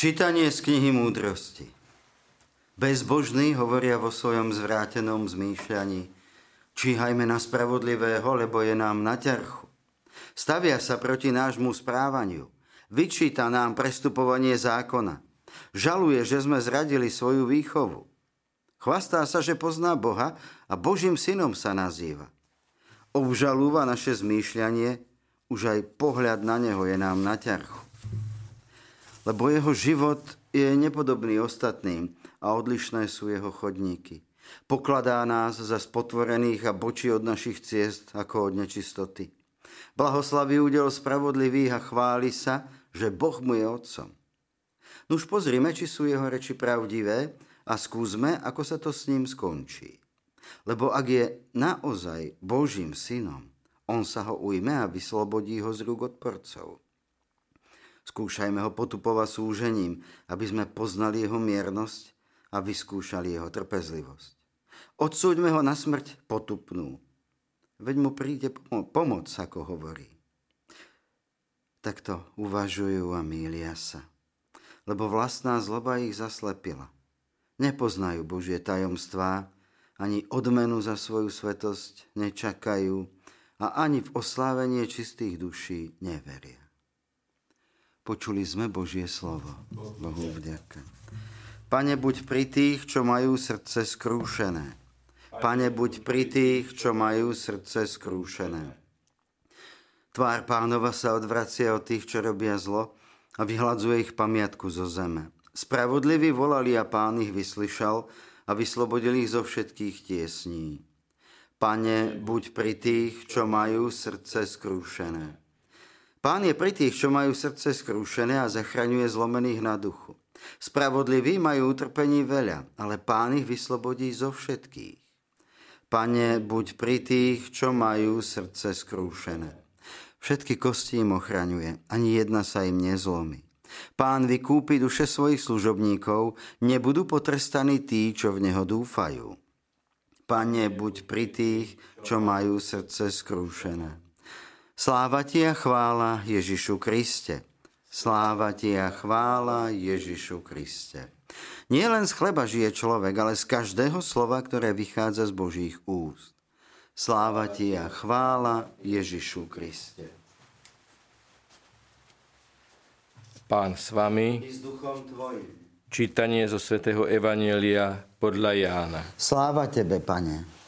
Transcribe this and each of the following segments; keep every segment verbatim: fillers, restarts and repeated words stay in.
Čítanie z knihy Múdrosti. Bezbožní hovoria vo svojom zvrátenom zmýšľaní: číhajme na spravodlivého, lebo je nám na ťarchu. Stavia sa proti nášmu správaniu. Vyčíta nám prestupovanie zákona. Žaluje, že sme zradili svoju výchovu. Chvastá sa, že pozná Boha a Božím synom sa nazýva. Obžalúva naše zmýšľanie, už aj pohľad na neho je nám na ťarchu. Lebo jeho život je nepodobný ostatným a odlišné sú jeho chodníky. Pokladá nás za spotvorených a bočí od našich ciest ako od nečistoty. Blahoslaví údel spravodlivých a chváli sa, že Boh mu je otcom. Nuž pozrime, či sú jeho reči pravdivé a skúsme, ako sa to s ním skončí. Lebo ak je naozaj Božím synom, on sa ho ujme a vyslobodí ho z rúk odporcov. Skúšajme ho potupovať súžením, aby sme poznali jeho miernosť a vyskúšali jeho trpezlivosť. Odsúďme ho na smrť potupnú. Veď mu príde pomoc, ako hovorí. Takto uvažujú a mýlia sa, lebo vlastná zloba ich zaslepila. Nepoznajú Božie tajomstvá, ani odmenu za svoju svetosť nečakajú a ani v oslávenie čistých duší neveria. Počuli sme Božie slovo. Bohu vďaka. Pane, buď pri tých, čo majú srdce skrúšené. Pane, buď pri tých, čo majú srdce skrúšené. Tvár Pánova sa odvracia od tých, čo robia zlo, a vyhladzuje ich pamiatku zo zeme. Spravodliví volali a Pán ich vyslyšal a vyslobodil ich zo všetkých tiesní. Pane, buď pri tých, čo majú srdce skrúšené. Pán je pri tých, čo majú srdce skrúšené a zachraňuje zlomených na duchu. Spravodliví majú utrpení veľa, ale Pán ich vyslobodí zo všetkých. Pane, buď pri tých, čo majú srdce skrúšené. Všetky kosti im ochraňuje, ani jedna sa im nezlomí. Pán vykúpi duše svojich služobníkov, nebudú potrestaní tí, čo v neho dúfajú. Pane, buď pri tých, čo majú srdce skrúšené. Sláva ti a chvála Ježišu Kriste. Sláva ti a chvála Ježišu Kriste. Nie len z chleba žije človek, ale z každého slova, ktoré vychádza z Božích úst. Sláva ti a chvála Ježišu Kriste. Pán s vami. I s duchom tvojim. Čítanie zo svätého Evanjelia podľa Jána. Sláva tebe, Pane.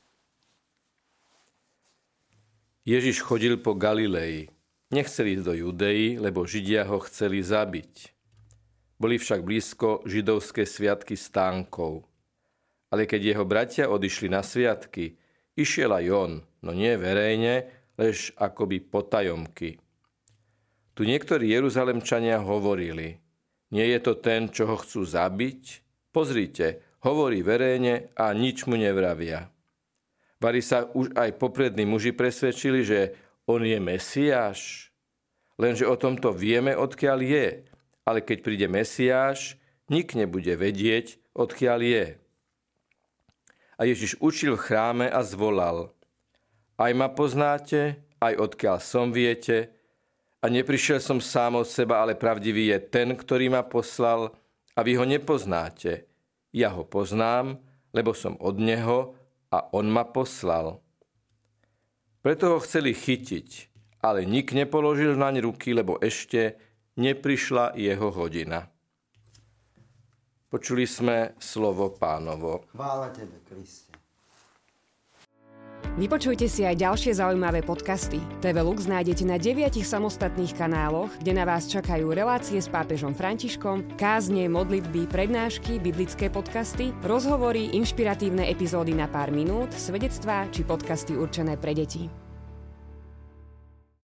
Ježiš chodil po Galilei. Nechcel ísť do Judei, lebo Židia ho chceli zabiť. Boli však blízko židovské sviatky stánkov. Ale keď jeho bratia odišli na sviatky, išiel aj on, no nie verejne, lež akoby potajomky. Tu niektorí Jeruzalemčania hovorili: nie je to ten, čo ho chcú zabiť? Pozrite, hovorí verejne a nič mu nevravia. Vari sa už aj poprední muži presvedčili, že on je Mesiáš. Lenže o tomto vieme, odkiaľ je. Ale keď príde Mesiáš, nik nebude vedieť, odkiaľ je. A Ježiš učil v chráme a zvolal: aj ma poznáte, aj odkiaľ som viete, a neprišiel som sám od seba, ale pravdivý je ten, ktorý ma poslal, a vy ho nepoznáte. Ja ho poznám, lebo som od neho, a on ma poslal. Preto ho chceli chytiť, ale nik nepoložil naň ruky, lebo ešte neprišla jeho hodina. Počuli sme slovo Pánovo. Chvála tebe, Kriste. Vypočujte si aj ďalšie zaujímavé podcasty. té vé Lux nájdete na deviatich samostatných kanáloch, kde na vás čakajú relácie s pápežom Františkom, kázne, modlitby, prednášky, biblické podcasty, rozhovory, inšpiratívne epizódy na pár minút, svedectvá či podcasty určené pre deti.